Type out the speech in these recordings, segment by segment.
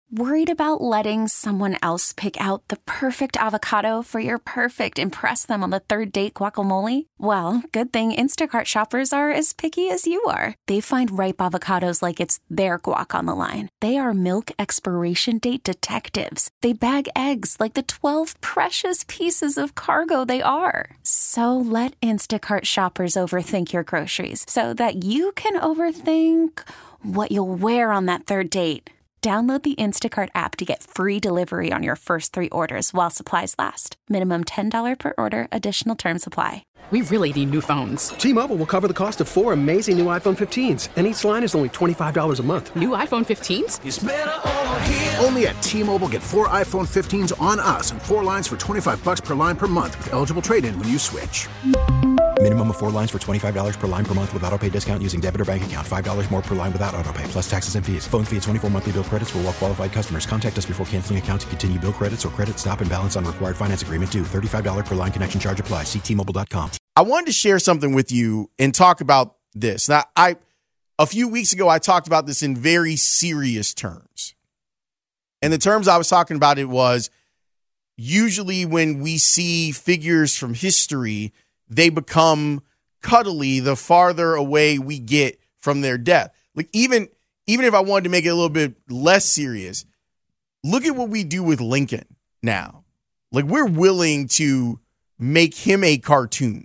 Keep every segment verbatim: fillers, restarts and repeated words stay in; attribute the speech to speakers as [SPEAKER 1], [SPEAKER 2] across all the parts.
[SPEAKER 1] Worried about letting someone else pick out the perfect avocado for your perfect impress them on the third date guacamole? Well, good thing Instacart shoppers are as picky as you are. They find ripe avocados like it's their guac on the line. They are milk expiration date detectives. They bag eggs like the twelve precious pieces of cargo they are. So let Instacart shoppers overthink your groceries so that you can overthink what you'll wear on that third date. Download the Instacart app to get free delivery on your first three orders while supplies last. Minimum ten dollars per order. Additional terms apply.
[SPEAKER 2] We really need new phones.
[SPEAKER 3] T-Mobile will cover the cost of four amazing new iPhone fifteens, and each line is only twenty-five dollars a month.
[SPEAKER 2] New iPhone fifteens?
[SPEAKER 4] It's better over here.
[SPEAKER 5] Only at T-Mobile, get four iPhone fifteens on us and four lines for twenty-five dollars per line per month with eligible trade-in when you switch.
[SPEAKER 6] Minimum of four lines for twenty-five dollars per line per month with autopay discount using debit or bank account. five dollars more per line without autopay, plus taxes and fees. Phone fee at twenty-four monthly bill credits for well-qualified customers. Contact us before canceling account to continue bill credits or credit stop and balance on required finance agreement due. thirty-five dollars per line connection charge applies. See T Mobile dot com.
[SPEAKER 7] I wanted to share something with you and talk about this. Now, I a few weeks ago, I talked about this in very serious terms. And the terms I was talking about it was usually when we see figures from history, they become cuddly the farther away we get from their death. Like even, even if I wanted to make it a little bit less serious, look at what we do with Lincoln now. Like we're willing to make him a cartoon.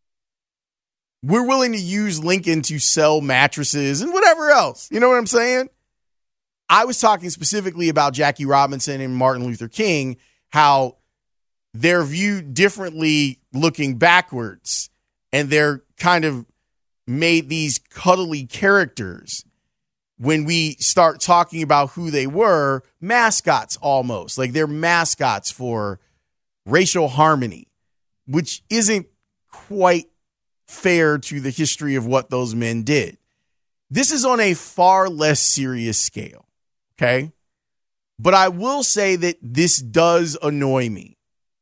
[SPEAKER 7] We're willing to use Lincoln to sell mattresses and whatever else. You know what I'm saying? I was talking specifically about Jackie Robinson and Martin Luther King, how they're viewed differently looking backwards, and they're kind of made these cuddly characters when we start talking about who they were, mascots almost. Like they're mascots for racial harmony, which isn't quite fair to the history of what those men did. This is on a far less serious scale, okay? But I will say that this does annoy me.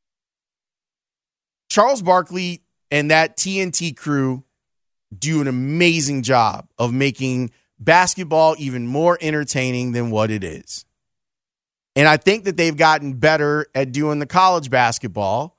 [SPEAKER 7] Charles Barkley and that T N T crew do an amazing job of making basketball even more entertaining than what it is. And I think that they've gotten better at doing the college basketball.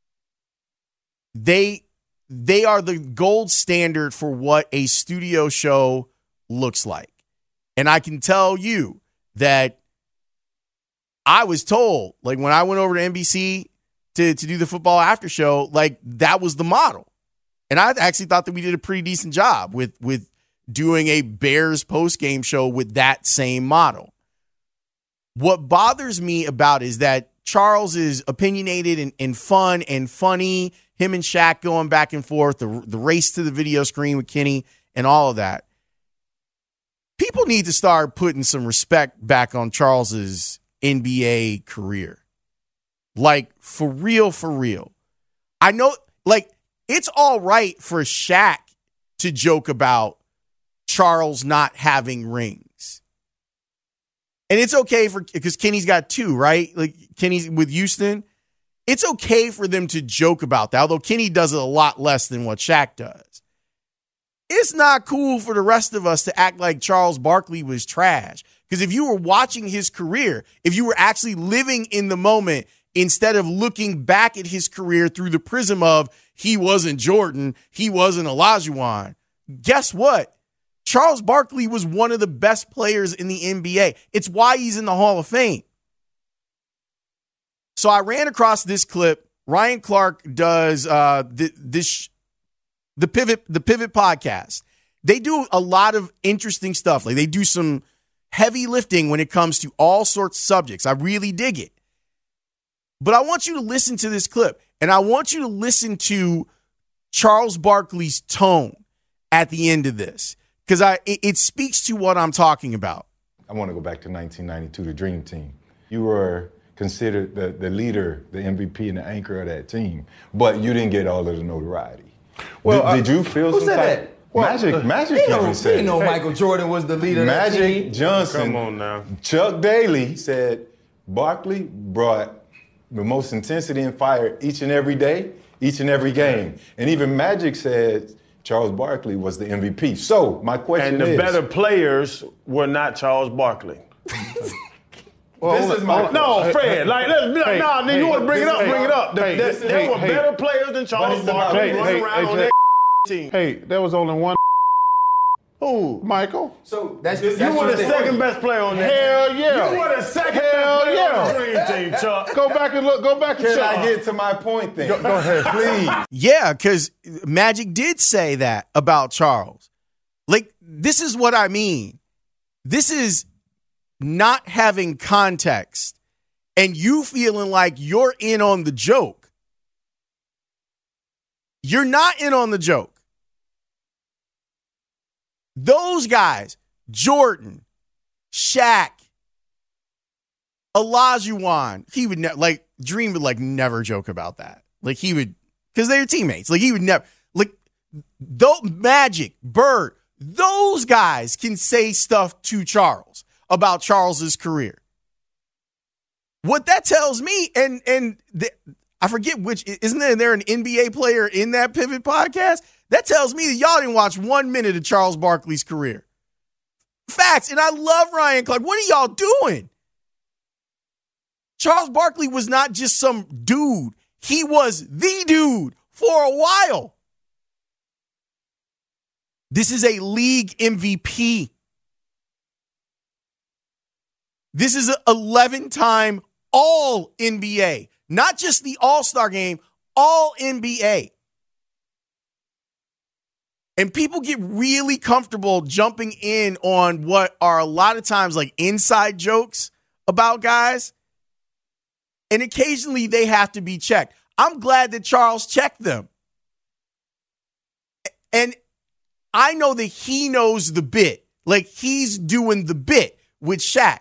[SPEAKER 7] They they are the gold standard for what a studio show looks like. And I can tell you that I was told, like when I went over to N B C to, to do the football after show, like that was the model. And I actually thought that we did a pretty decent job with, with doing a Bears post-game show with that same model. What bothers me about it is that Charles is opinionated and, and fun and funny. Him and Shaq going back and forth, the, the race to the video screen with Kenny and all of that. People need to start putting some respect back on Charles's N B A career. Like, for real, for real. I know, like, it's all right for Shaq to joke about Charles not having rings. And it's okay for, because Kenny's got two, right? Like, Kenny's with Houston. It's okay for them to joke about that, although Kenny does it a lot less than what Shaq does. It's not cool for the rest of us to act like Charles Barkley was trash. Because if you were watching his career, if you were actually living in the moment, instead of looking back at his career through the prism of he wasn't Jordan, he wasn't Olajuwon, guess what? Charles Barkley was one of the best players in the N B A. It's why he's in the Hall of Fame. So I ran across this clip. Ryan Clark does uh, th- this, the Pivot, the Pivot podcast. They do a lot of interesting stuff. Like they do some heavy lifting when it comes to all sorts of subjects. I really dig it. But I want you to listen to this clip, and I want you to listen to Charles Barkley's tone at the end of this, because I it, it speaks to what I'm talking about.
[SPEAKER 8] I want to go back to nineteen ninety-two, the Dream Team. You were considered the, the leader, the M V P, and the anchor of that team, but you didn't get all of the notoriety. Well, did, uh, did you feel
[SPEAKER 9] who
[SPEAKER 8] some
[SPEAKER 9] said
[SPEAKER 8] type?
[SPEAKER 9] That? Well,
[SPEAKER 8] Magic,
[SPEAKER 9] uh,
[SPEAKER 8] Magic
[SPEAKER 9] you know,
[SPEAKER 8] even said.
[SPEAKER 9] You know,
[SPEAKER 8] hey,
[SPEAKER 9] Michael Jordan was the leader.
[SPEAKER 8] Magic
[SPEAKER 9] of that team.
[SPEAKER 8] Johnson.
[SPEAKER 10] Come on now.
[SPEAKER 8] Chuck Daly said Barkley brought the most intensity and fire each and every day, each and every game. And even Magic said Charles Barkley was the M V P. So my question
[SPEAKER 10] is... And the
[SPEAKER 8] is,
[SPEAKER 10] better players were not Charles Barkley.
[SPEAKER 8] Well,
[SPEAKER 4] this is my
[SPEAKER 9] no,
[SPEAKER 8] hey,
[SPEAKER 9] Fred.
[SPEAKER 8] hey,
[SPEAKER 9] like, let's
[SPEAKER 8] hey,
[SPEAKER 9] nah, nigga,
[SPEAKER 8] hey,
[SPEAKER 9] you want to bring it up?
[SPEAKER 8] hey,
[SPEAKER 9] Bring it up.
[SPEAKER 8] hey,
[SPEAKER 9] There,
[SPEAKER 8] hey,
[SPEAKER 9] there
[SPEAKER 8] hey,
[SPEAKER 9] were
[SPEAKER 8] hey.
[SPEAKER 9] better players than Charles Barkley
[SPEAKER 8] hey,
[SPEAKER 9] running
[SPEAKER 8] hey,
[SPEAKER 9] around
[SPEAKER 8] hey,
[SPEAKER 9] on
[SPEAKER 8] hey.
[SPEAKER 9] that team.
[SPEAKER 8] Hey, there was only one.
[SPEAKER 9] Who?
[SPEAKER 8] Michael.
[SPEAKER 4] So that's
[SPEAKER 9] You
[SPEAKER 4] that's
[SPEAKER 9] were the
[SPEAKER 4] just
[SPEAKER 9] second best player on that.
[SPEAKER 8] Hell yeah.
[SPEAKER 9] You were the second
[SPEAKER 8] Hell
[SPEAKER 9] best player
[SPEAKER 8] yeah.
[SPEAKER 9] on the dream team, Chuck.
[SPEAKER 8] Go back and look. Go back and
[SPEAKER 4] Can
[SPEAKER 8] check.
[SPEAKER 4] I get to my point then?
[SPEAKER 8] Go, go ahead,
[SPEAKER 4] please.
[SPEAKER 7] Yeah, because Magic did say that about Charles. Like, this is what I mean. This is not having context and you feeling like you're in on the joke. You're not in on the joke. Those guys, Jordan, Shaq, Olajuwon, he would never, like, Dream would, like, never joke about that. Like, he would, because they're teammates. Like, he would never, like, though Magic, Bird, those guys can say stuff to Charles about Charles's career. What that tells me, and and the, I forget which, isn't there, there an N B A player in that Pivot podcast? That tells me that y'all didn't watch one minute of Charles Barkley's career. Facts, and I love Ryan Clark. What are y'all doing? Charles Barkley was not just some dude. He was the dude for a while. This is a league M V P. This is an eleven-time all N B A. Not just the All-Star game, all N B A. And people get really comfortable jumping in on what are a lot of times like inside jokes about guys. And occasionally they have to be checked. I'm glad that Charles checked them. And I know that he knows the bit. Like, he's doing the bit with Shaq.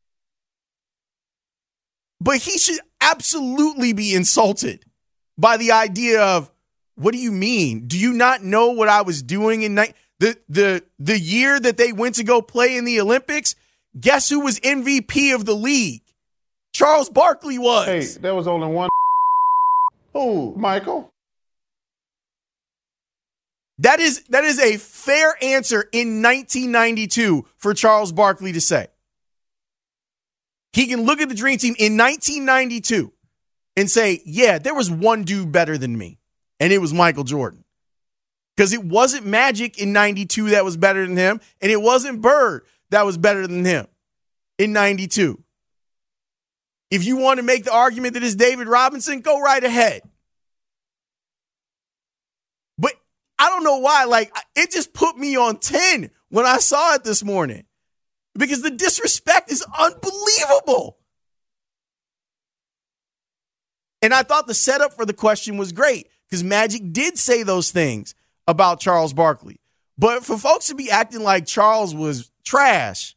[SPEAKER 7] But he should absolutely be insulted by the idea of, what do you mean? Do you not know what I was doing in ni- the the the year that they went to go play in the Olympics? Guess who was M V P of the league? Charles Barkley was.
[SPEAKER 8] Hey, there was only one.
[SPEAKER 9] Who?
[SPEAKER 8] Michael.
[SPEAKER 7] That is that is a fair answer in nineteen ninety-two for Charles Barkley to say. He can look at the Dream Team in nineteen ninety-two and say, yeah, there was one dude better than me, and it was Michael Jordan. Because it wasn't Magic in ninety-two that was better than him, and it wasn't Bird that was better than him in ninety-two. If you want to make the argument that it's David Robinson, go right ahead. But I don't know why, like, it just put me on ten when I saw it this morning. Because the disrespect is unbelievable. And I thought the setup for the question was great because Magic did say those things about Charles Barkley. But for folks to be acting like Charles was trash,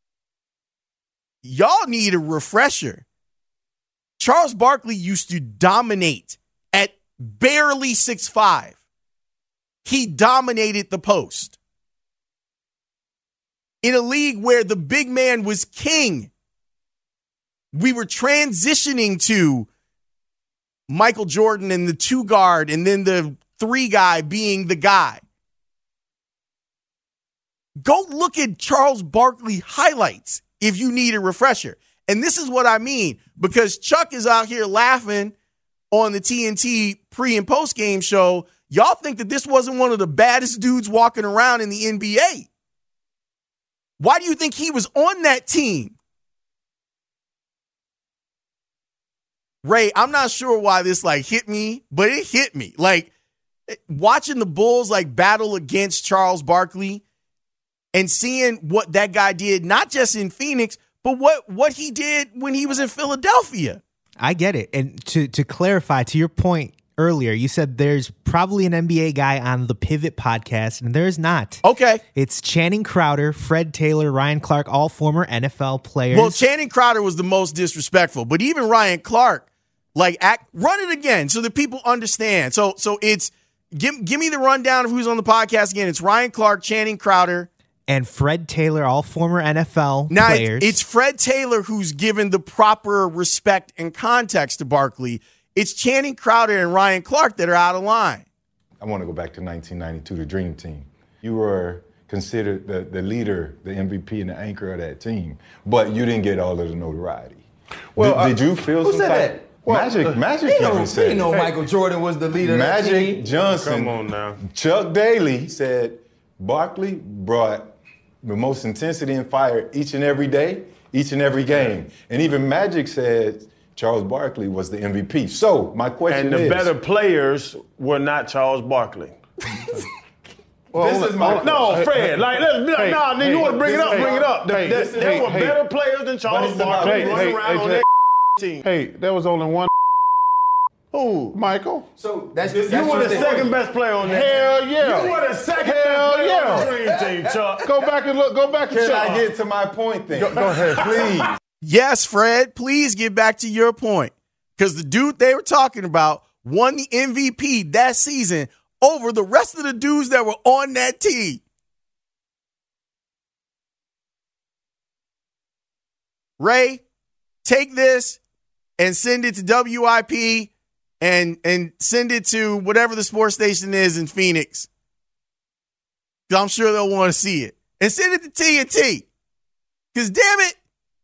[SPEAKER 7] y'all need a refresher. Charles Barkley used to dominate at barely six five. He dominated the post. In a league where the big man was king, we were transitioning to Michael Jordan and the two guard and then the three guy being the guy. Go look at Charles Barkley highlights if you need a refresher. And this is what I mean, because Chuck is out here laughing on the T N T pre and post game show. Y'all think that this wasn't one of the baddest dudes walking around in the N B A. Why do you think he was on that team? Ray, I'm not sure why this like hit me, but it hit me. Like watching the Bulls like battle against Charles Barkley and seeing what that guy did, not just in Phoenix, but what, what he did when he was in Philadelphia.
[SPEAKER 10] I get it. And to, to clarify, to your point earlier, you said there's probably an N B A guy on the Pivot podcast, and there's not.
[SPEAKER 7] Okay.
[SPEAKER 10] It's Channing Crowder, Fred Taylor, Ryan Clark, all former N F L players.
[SPEAKER 7] Well, Channing Crowder was the most disrespectful, but even Ryan Clark, like, act, run it again so that people understand. So, so it's give give me the rundown of who's on the podcast again. It's Ryan Clark, Channing Crowder,
[SPEAKER 10] and Fred Taylor, all former N F L
[SPEAKER 7] now
[SPEAKER 10] players.
[SPEAKER 7] It's, it's Fred Taylor who's given the proper respect and context to Barkley. It's Channing Crowder and Ryan Clark that are out of line.
[SPEAKER 8] I want to go back to nineteen ninety-two, the Dream Team. You were considered the, the leader, the M V P, and the anchor of that team. But you didn't get all of the notoriety.
[SPEAKER 9] Well,
[SPEAKER 8] did,
[SPEAKER 9] uh,
[SPEAKER 8] did you feel
[SPEAKER 9] who
[SPEAKER 8] some
[SPEAKER 9] said
[SPEAKER 8] type?
[SPEAKER 9] that? Well,
[SPEAKER 8] Magic,
[SPEAKER 9] uh,
[SPEAKER 8] Magic
[SPEAKER 9] he know,
[SPEAKER 8] even
[SPEAKER 9] he
[SPEAKER 8] said
[SPEAKER 9] know
[SPEAKER 8] it.
[SPEAKER 9] Michael Jordan was the leader of that
[SPEAKER 8] Magic
[SPEAKER 9] team.
[SPEAKER 8] Johnson.
[SPEAKER 9] Come on now.
[SPEAKER 8] Chuck Daly said Barkley brought the most intensity and fire each and every day, each and every game. And even Magic said Charles Barkley was the M V P. So my question
[SPEAKER 9] And the
[SPEAKER 8] is,
[SPEAKER 9] better players were not Charles Barkley. Well,
[SPEAKER 8] this is my
[SPEAKER 9] no, Fred. Like, let's be like,
[SPEAKER 4] hey,
[SPEAKER 9] nah,
[SPEAKER 4] hey,
[SPEAKER 9] you want to bring it up?
[SPEAKER 4] hey,
[SPEAKER 9] Bring it up. The,
[SPEAKER 4] hey,
[SPEAKER 9] the,
[SPEAKER 4] this is-
[SPEAKER 9] there
[SPEAKER 4] hey,
[SPEAKER 9] were
[SPEAKER 4] hey.
[SPEAKER 9] better players than Charles
[SPEAKER 8] it's about-
[SPEAKER 9] Barkley
[SPEAKER 4] Hey,
[SPEAKER 9] running
[SPEAKER 4] hey,
[SPEAKER 9] around
[SPEAKER 4] hey,
[SPEAKER 9] on
[SPEAKER 4] Jay.
[SPEAKER 9] that team.
[SPEAKER 4] Hey, there was only one. Who? Michael?
[SPEAKER 9] So that's,
[SPEAKER 4] This-
[SPEAKER 9] you
[SPEAKER 4] that's
[SPEAKER 9] were
[SPEAKER 4] your
[SPEAKER 9] the
[SPEAKER 4] thing.
[SPEAKER 9] second best player on that.
[SPEAKER 4] Hell yeah.
[SPEAKER 9] You were the second
[SPEAKER 4] Hell
[SPEAKER 9] best player
[SPEAKER 4] yeah.
[SPEAKER 9] on the dream team, Chuck.
[SPEAKER 4] Go back and look. Go back and
[SPEAKER 8] can
[SPEAKER 4] check.
[SPEAKER 8] I get to my point then?
[SPEAKER 4] Go, go ahead.
[SPEAKER 8] Please.
[SPEAKER 7] Yes, Fred, please get back to your point. Because the dude they were talking about won the M V P that season over the rest of the dudes that were on that team. Ray, take this and send it to W I P and, and send it to whatever the sports station is in Phoenix. Because I'm sure they'll want to see it. And send it to T N T. Because damn it,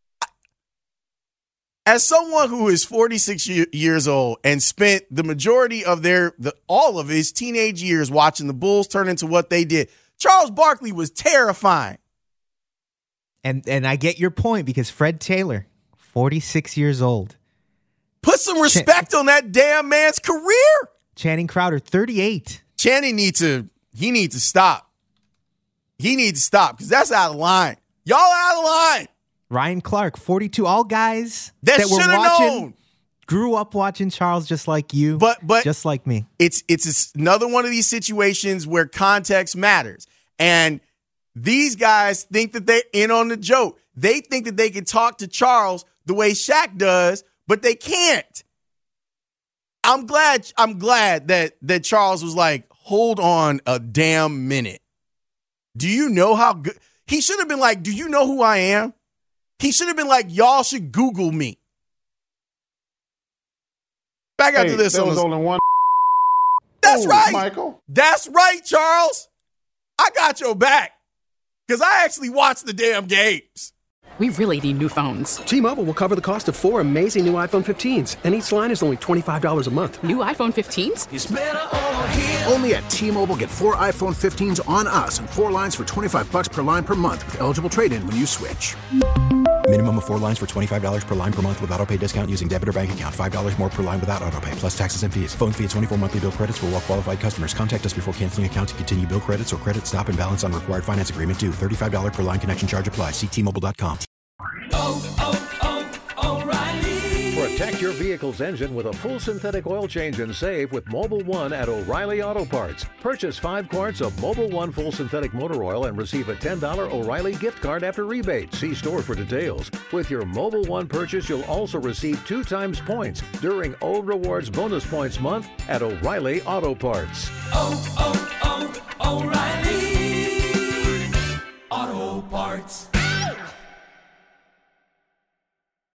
[SPEAKER 7] as someone who is forty-six years old and spent the majority of their, the, all of his teenage years watching the Bulls turn into what they did, Charles Barkley was terrifying.
[SPEAKER 10] And and I get your point because Fred Taylor, forty-six years old.
[SPEAKER 7] Put some respect Ch- on that damn man's career.
[SPEAKER 10] Channing Crowder, thirty-eight.
[SPEAKER 7] Channing needs to, he needs to stop. He needs to stop because that's out of line. Y'all out of line.
[SPEAKER 10] Ryan Clark, forty-two. All guys
[SPEAKER 7] that,
[SPEAKER 10] that were
[SPEAKER 7] should have
[SPEAKER 10] watching,
[SPEAKER 7] known.
[SPEAKER 10] Grew up watching Charles just like you,
[SPEAKER 7] but but
[SPEAKER 10] just like me.
[SPEAKER 7] It's it's another one of these situations where context matters, and these guys think that they're in on the joke. They think that they can talk to Charles the way Shaq does, but they can't. I'm glad. I'm glad that that Charles was like, hold on a damn minute. Do you know how good? He should have been like, do you know who I am? He should have been like, y'all should Google me. Back
[SPEAKER 4] hey,
[SPEAKER 7] after this.
[SPEAKER 4] There was
[SPEAKER 7] on
[SPEAKER 4] only one.
[SPEAKER 7] That's
[SPEAKER 4] Ooh,
[SPEAKER 7] right.
[SPEAKER 4] Michael.
[SPEAKER 7] That's right, Charles. I got your back. Because I actually watched the damn games.
[SPEAKER 2] We really need new phones.
[SPEAKER 3] T-Mobile will cover the cost of four amazing new iPhone fifteens, and each line is only twenty-five dollars a month.
[SPEAKER 2] New iPhone fifteens?
[SPEAKER 5] It's better over here. Only at T-Mobile, get four iPhone fifteens on us and four lines for twenty-five bucks per line per month with eligible trade-in when you switch.
[SPEAKER 6] Minimum of four lines for twenty-five dollars per line per month with autopay discount using debit or bank account. five dollars more per line without autopay, plus taxes and fees. Phone fee at twenty-four monthly bill credits for well-qualified customers. Contact us before canceling account to continue bill credits or credit stop and balance on required finance agreement due. thirty-five dollars per line connection charge applies. See T Mobile dot com.
[SPEAKER 11] Oh, oh, oh, O'Reilly.
[SPEAKER 12] Protect your vehicle's engine with a full synthetic oil change and save with Mobil one at O'Reilly Auto Parts. Purchase five quarts of Mobil one full synthetic motor oil and receive a ten dollars O'Reilly gift card after rebate. See store for details. With your Mobil one purchase, you'll also receive two times points during O Rewards Bonus Points Month at O'Reilly Auto Parts.
[SPEAKER 11] Oh, oh.